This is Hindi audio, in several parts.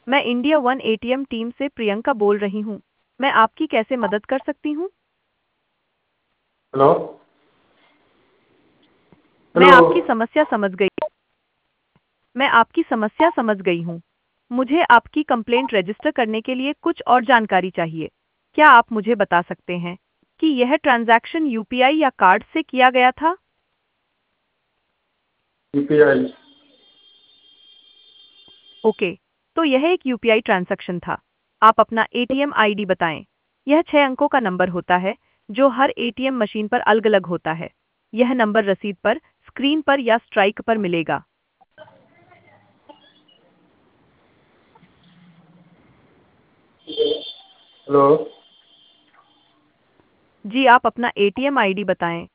मैं इंडिया वन एटीएम टीम से प्रियंका बोल रही हूँ। मैं आपकी कैसे मदद कर सकती हूँ? हेलो। मैं हेलो। आपकी समस्या समझ गई। मैं आपकी समस्या समझ गई हूँ। मुझे आपकी कंप्लेंट रजिस्टर करने के लिए कुछ और जानकारी चाहिए। क्या आप मुझे बता सकते हैं कि यह ट्रांजैक्शन यूपीआई या कार्ड से किया गया था? यूपीआई। ओके, तो यह एक यूपीआई ट्रांजैक्शन था। आप अपना एटीएम आईडी बताएं। यह 6 अंकों का नंबर होता है जो हर एटीएम मशीन पर अलग-अलग होता है। यह नंबर रसीद पर, स्क्रीन पर या स्ट्राइक पर मिलेगा। हेलो। जी, आप अपना एटीएम आईडी बताएं।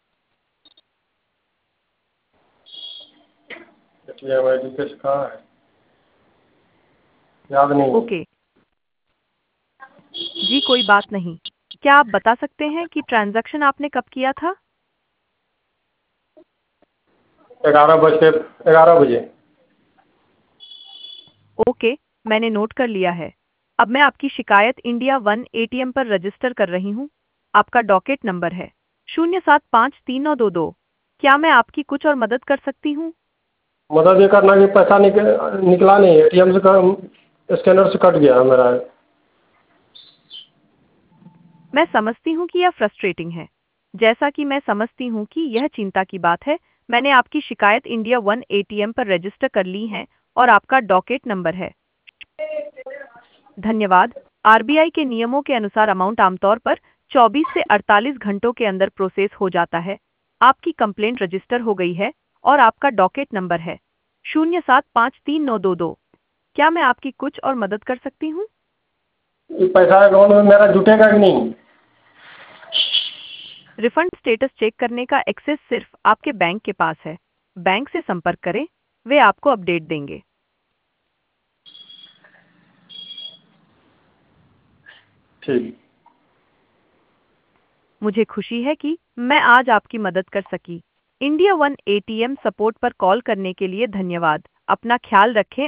एटीएम आईडी कैसे कहाँ है? याद नहीं है। ओके, जी कोई बात नहीं। क्या आप बता सकते हैं कि ट्रांजैक्शन आपने कब किया था? 11 बजे। ओके, मैंने नोट कर लिया है। अब मैं आपकी शिकायत इंडिया वन एटीएम पर रजिस्टर कर रही हूँ। आपका डॉकेट नंबर है 0753922। क्या मैं आपकी कुछ और मदद कर सकती हूँ? मदद ये करना कि पैसा निकला नहीं, एटीएम से स्कैनर से कट गया मेरा। मैं समझती हूँ कि यह फ्रस्ट्रेटिंग है। जैसा कि मैं समझती हूँ कि यह चिंता की बात है, मैंने आपकी शिकायत इंडिया वन एटीएम पर रजिस्टर कर ली है और आपका डॉकेट नंबर है। धन्यवाद। आरबीआई के नियमों के अनुसार अमाउंट आमतौर पर 24 से 48 घंटों के अंदर प्रोसेस हो जाता है। आपकी कंप्लेंट रजिस्टर हो गई है और आपका डॉकेट नंबर है 0753922। क्या मैं आपकी कुछ और मदद कर सकती हूँ? ये पैसा अकाउंट में मेरा जुटेगा कि नहीं? रिफंड स्टेटस चेक करने का एक्सेस सिर्फ आपके बैंक के पास है। बैंक से संपर्क करें, वे आपको अपडेट देंगे। ठीक। मुझे खुशी है कि मैं आज आपकी मदद कर सकी। इंडिया वन एटीएम सपोर्ट पर कॉल करने के लिए धन्यवाद। अपना ख्याल रखें